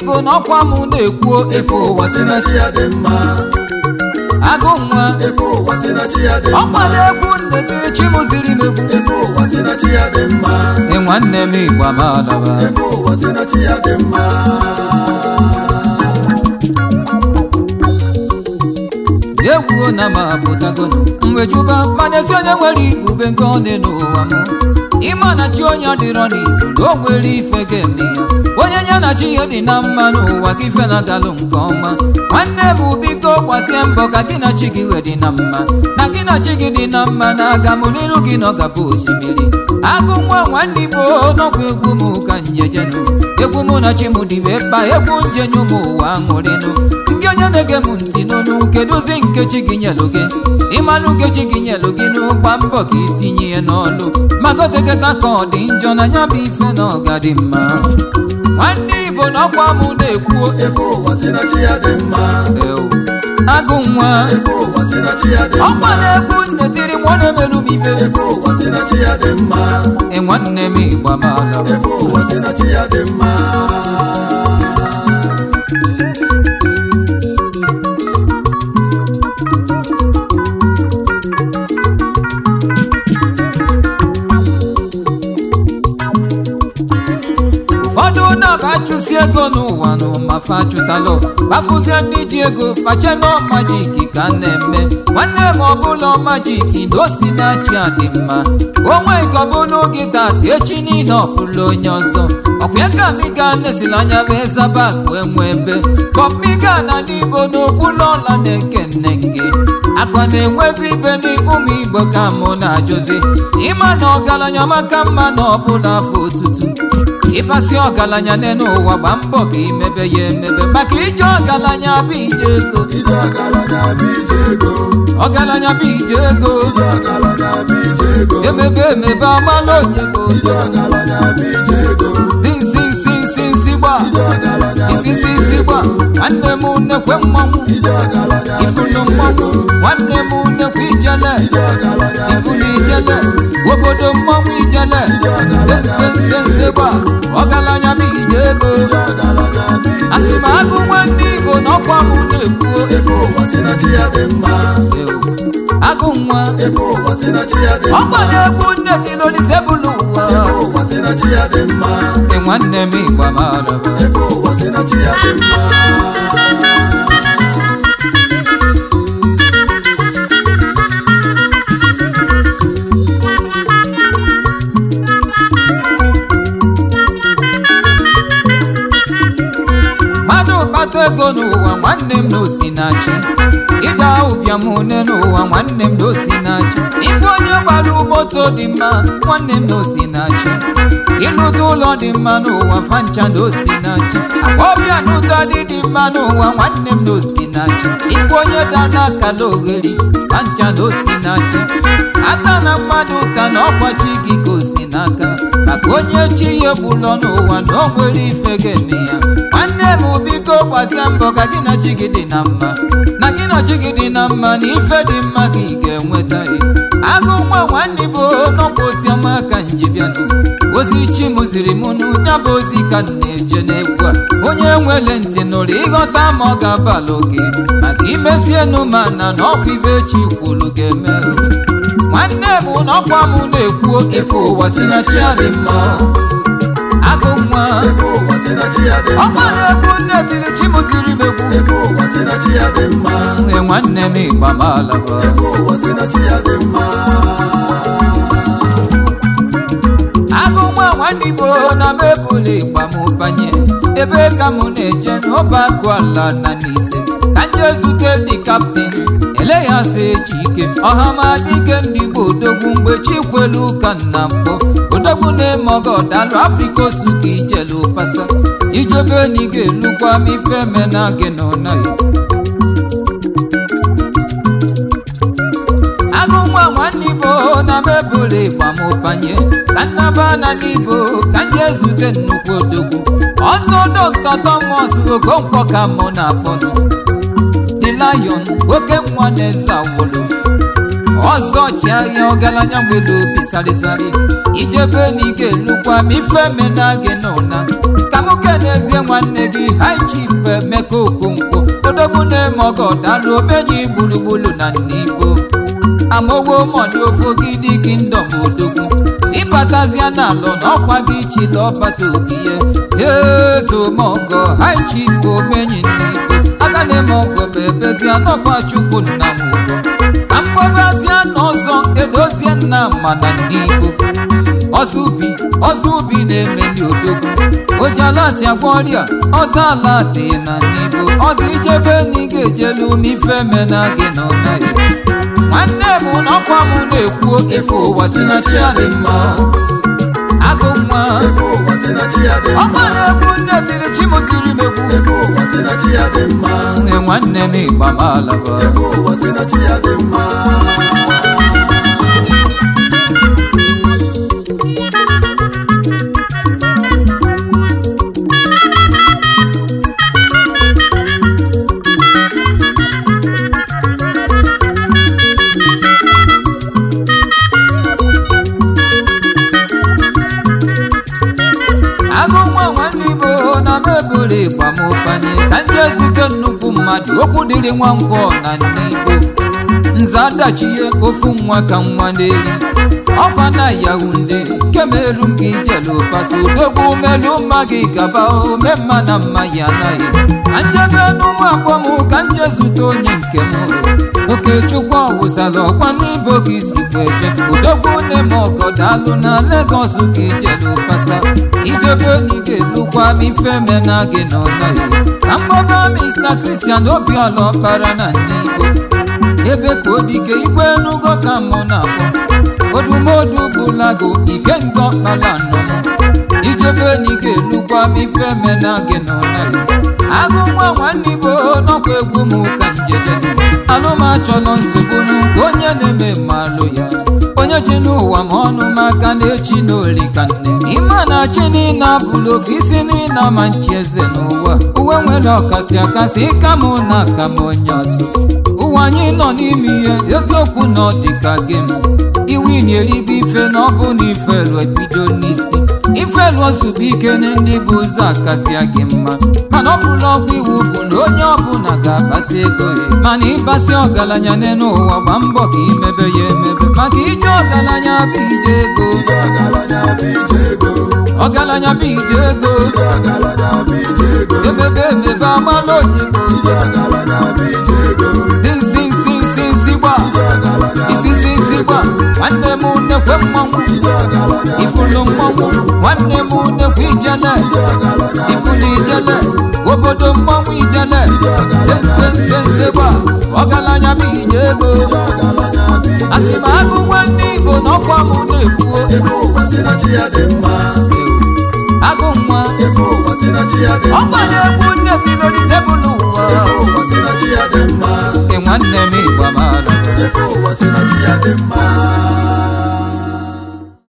Igbo n'ọkwa m na-ekwu efe ụwa si na chi ya dị mma agụ nwa efe ụwa si na chi ya dị mma ọkwala egwu ndetiri chi m ziri m egwu efe ụwa si na chi ya dị mma nwanne m Igbo amalaba efe ụwa si na chi ya dị mma egwu na m apụtago mwejuba mana ezi onye nwere ibube nke ọ dị n'ụwa m ịma na chi onye dịrọ n'izu na o nwere ife ga-eme ya onye ya na chi ya dị na mma n'ụwa gị ife na-agalụ nke ọma nwanne bụ biko gbazie mbọ ka gị na chi gị wee dị na mma na gị na chi gị dị na mma na aga m n'iru gị na ọgaba osimiri agụ nwa nwanne Igbo n'ọkwa egwu m ka njejenu egwu mụ na chi m dị wee kpa egwu njenyu m ụwa aṅụrịnụ ndị onye na-ege m ntị n'onu kedụzi nkechi gị nyelụ gị ịmalụ nkechi gị nyelụ gị n'ụgba mbọ ka itinye ya n'ọlụ magoteketa ka ọ dị njọ na ya bụ ife na ọ ga dị mma nwanne Igbo n'ọkwa m na-ekwu efe ụwa si na chi ya dị mma agụ nwa efe ụwa si na chi ya dị mma ọkwala egwu nnetiri nwa na-emerụ m ibe efe ụwa si na chi ya dị mma nwanne m Igbo amalaba efe ụwa si na chi ya dị mma achụsi ego n'ụwa n'ụma fa chụtalụ gbafụzie ndị ji ego fache n'ọmajiki ka na-eme nwanne m ọbụla ọmajiki na osi na-achị adị mma onwe ka ọbụla oge tata echi niile ọbụla onye ọzọ ọkwa ka miga nesila anya bụ ezabakụ enwe ebe kọmiga na n'Igbo n'okpuru ọla na-eke nne gị akwa na-enwezi ibe n'ụmụ Igbo ka mụ na-ajụzi ịma na ọgaranya maka mma na ọbụla afọ otutu ịpasị ọgaranya n'elu ụwa gba mbọ ka imebe ya emebe maka ije ọgaranya bụ ije ego ọgaranya bụ ije ego emebe emebe amala onye bụ dị isi gba isi gba nwanne m nnekwe mmanwụ ifunu mmanwụ nwanne m nnekwe ijele ifunu ijele obodo mmanwụ ijele nse gba ọgaranya bụ ije ego asị m agụ nwanne Igbo n'ọkwa m na-ekwu efe ụwa si na chi ya dị mma agụ nwa efe ụwa si na chi ya dị mma ọkwala egwu nnetilolizebụlụ ụwa efe ụwa si na chi ya dị mma nwanne m Igbo amalaba efe ụwa si na chi ya dị mma ego n'ụwa nwanne m na osinachi ịda ụbịam une n'ụwa nwanne m na osinachi ife onye gbara moto dị mma nwanne m na osinachi ịlụta ụlọ dị mma n'ụwa fancha na osinachi ọbịa n'ụta dị mma n'ụwa nwanne m na osinachi ife onye dara akala ogheri fancha na osinachi aka na mmadụ ụta na ọkwachi gị ka osi n'aka maka onye chi ihe gbulọ n'ụwa na o nwere ife ga-eme ya nwanne m biko gbazie mbọ ka gị na chi gị dị na mma na gị na chi gị dị na mma na ife dị mma ka ị ga-enweta agụ nwa nwanne bụ n'ọkwa otiọma ka njibianụ ozi chi m ziri m n'ụnya bụ ozi ka m na-eje n'egwu a onye nwere ntị nụrụ ịghọta ma ọ ga-abalị oge maka imezienụ mana na ọkwa ife chi kwuru ga-eme nwanne m n'ọkwa m na-ekwu efe ụwa si na chi adị mma agụ nwa ọgbara egwu nne tiri chi m ziri m egwu nwe nwanne m Igbo amalaba agụ nwa nwanne Igbo na m ebula ịgba m banye ebe ka m na-eje n'ọba akụ ala na n'ise ka m jee zute ndị kaptin eleghasị eji ike ọhamadike ndị Igbo odogwu mgbe chi kwelu ụka nna mkpọ odogwu na-eme ọgọ dalụ Afrịka osu ka ijelu pasa ijebe na ị ga-elukwa m ife mena gị na ọnaghị agụ nwa nwanne Igbo na m ebule ịgba m banye ka nnaba na n'Igbo ka m jee zute nnukwu odogwu ọzọ Dr. Thomas Okonkwo ka mụ na-akpọnụ Lion oke nwa na-eze awolo ọzọ chiahịa ọgaranya nwere obi sarịsarị ijebe na ị ga-elukwa m ife mena gị n'ụna ka m kenezie nwanne gị High Chief Emeka Okonkwo odogwu na-eme ọgọ dalụ omeji gburugburu na Nnibo amowo mọdụ Ofogidi Kingdom odogwu ịbatazia n'alụ n'ọkwa gị chila ọbata obiye ezomọgọ High Chief omenyi Nnibo aga na-eme ọgọ ma ebezia n'ọkwa Chukwu nna m ugo ka mkpọbazia n'ọzọ edozie nna ma na Nnibo ọzọ ubi na-eme ndị odogwu ojalati agwa ọrịa ọzọ alati na Nnibo ọzọ ijebe na ị ga-ejelu m ife mena gị na ọnaghị nwanne m n'ọkwa m na-ekwu efe ụwa si na chi adị mma agụ nwa ọkwa na-egwu nne tiri chi m ziri m egwu nwe nwanne m ịgba m alaba ka ndị ezute nnukwu mmadụ okwu dịrị nwa ngwọ na Nnibo nze adachie ofu nwa ka nwa n'eli ọkwa na Yaounde kemeru m gị ijelu paso odogwu melu mma gị gaba ome mma na mma ya anaghị ka njebe n'ụmụ agbọm ka nje zute onye nke m Okechukwu ọwụsala ọkwa n'Ibo gị sikwa eje odogwu na-eme ọgọ dalụ na Lagos ka ijelu pasa ijebe enyi ga-elukwa m ife mena gị na ọnaghị ka mkpọba Mr. Christian Obiọla ọkpara na Nnibo ebe ka odike igwe enugo ka mụ na-akpọ odumodu bụlago ike nke ọkpala nọ ijebe enyi ga-elukwa m ife mena gị na ọnaghị agụ nwa nwanne Igbo n'ọkwa egwu m ka njeje alụmachọlọ nsogbu n'ụka onye na-eme mmalụ ya onye ji n'ụwa ma ọnụ maka na-echi n'oli ka nne ịma na chi niile abụla ofisi niile ama nchi eze n'ụwa uwe nwere ọkasị akasị ịka m na aka m onye ọzọ ụwa anyị nọ n'ime ihe eziokwu na ọ dị ka gị m iwu na-eribe ife na ọ bụ na ifelu ebido n'isi ifelu ozugbo ike na ndị bụ ụzọ akasịa gị mma mana ọ bụrụ ọgwụ iwu bụ na onye ọbụla ga-akpata ego ya mana ịbasị ọgaranya n'ụwa gba mbọ ka imebe ya emebe maka ije ọgaranya bụ ije ego ọgaranya bụ ije ego emebe amala oyibo dị nsị gba isi gba nwanne m nnekwe mmanwụ ifulu mmanwụ nwanne m nnekwe ijele ifulu ijele obodo mmanwụ ijele nse gba ọgaranya bụ ije ego asị m agụ nwanne Igbo n'ọkwa m na-ekwuo agụ nwa ọkwa na-egwu nne tinolizebụlụ ụwa nwanne m Igbo amara